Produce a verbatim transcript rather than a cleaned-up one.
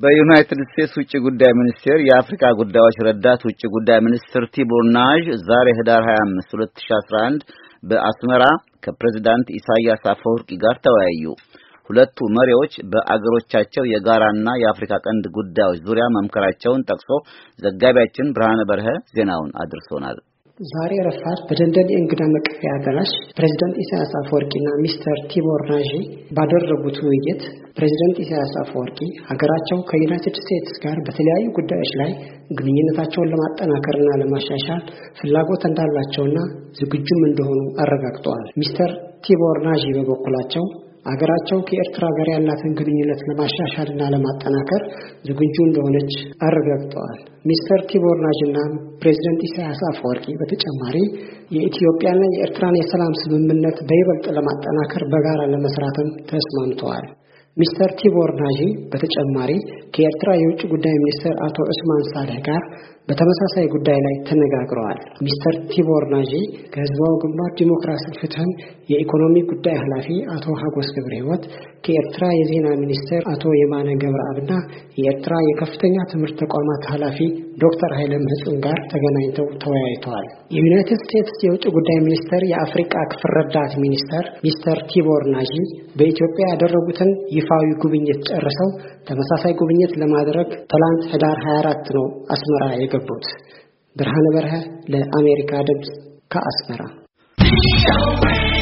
በዩናይትድ ስቴትስ ውጭ ጉዳይ ሚኒስቴር የአፍሪካ ጉዳዮች ረዳት ውጭ ጉዳይ ሚኒስትር ቲቦር ናዥ ዛሬ ህዳር ሃያ አምስት ሁለት ሺህ አስራ አንድ በአስመራ ከፕሬዝዳንት ኢሳያስ አፈወርቂ ጋር ተወያዩ። ሁለቱ መሪዎች በአገሮቻቸው የጋራና የአፍሪካ ቀንድ ጉዳዮች ዙሪያ መምከራቸውን ጠቅሶ ዘጋቢያችን ብርሃነ በርሀ ዜናውን አድርሶናል። ዛሬ ረፋድ በለንደን የእንግዳ መቀበያ አዳራሽ ፕሬዝዳንት ኢሳያስ አፈወርቂና ሚስተር ቲቦር ናዥ ባደረጉት ውይይት ፕሬዝዳንት ኢሳያስ አፈወርቂ ሀገራቸው ከዩናይትድ ስቴትስ ጋር በተለያዩ ጉዳዮች ላይ ግንኙነታቸውን ለማጠናከርና ለማሻሻል ፍላጎት እንዳላቸውና ዝግጁም እንደሆኑ አረጋግጠዋል። ሚስተር ቲቦር ናዥ በበኩላቸው አገራቸው ከኤርትራ ጋር ያላትን ግንኙነት ለማሻሻልና ለማጠናከር ዝግጁ እንደሆነች አረጋግጠዋል። ሚስተር ቲቦር ናዥና ፕሬዝዳንት ኢሳያስ አፈወርቂ በተጨማሪ የኢትዮጵያና የኤርትራን የሰላም ስምምነት በይበልጥ ለማጠናከር በጋራ ለመስራትም ተስማምተዋል። ሚስተር ቲቦር ናዥ በተጨማሪ ከኤርትራ የውጭ ጉዳይ ሚኒስትር አቶ ዑስማን ሳልህ ጋር በተመሳሳይ ጉዳይ ላይ ተነጋግረዋል። ሚስተር ቲቦር ናዥ ከህዝባዊ ግንባር ዲሞክራሲ ፍትህን የኢኮኖሚ ጉዳይ ኃላፊ አቶ ሀጎስ ገብረህይወት ከኤርትራ የዜና ሚኒስትር አቶ የማነ ገብረአብና የኤርትራ የከፍተኛ ትምህርት ተቋማት ኃላፊ ዶክተር ኃይለ ምህጽን ጋር ተገናኝተው ተወያይተዋል። የዩናይትድ ስቴትስ የውጭ ጉዳይ ሚኒስትር የአፍሪካ ክፍል ረዳት ሚኒስትር ሚስተር ቲቦር ናዥ በኢትዮጵያ ያደረጉትን ይፋዊ ጉብኝት ጨርሰው ተመሳሳይ ጉብኝት ለማድረግ ትላንት ህዳር ሃያ አራት ነው አስመራ የገቡት። ብርሃነ በርሀ ለአሜሪካ ድምጽ ከአስመራ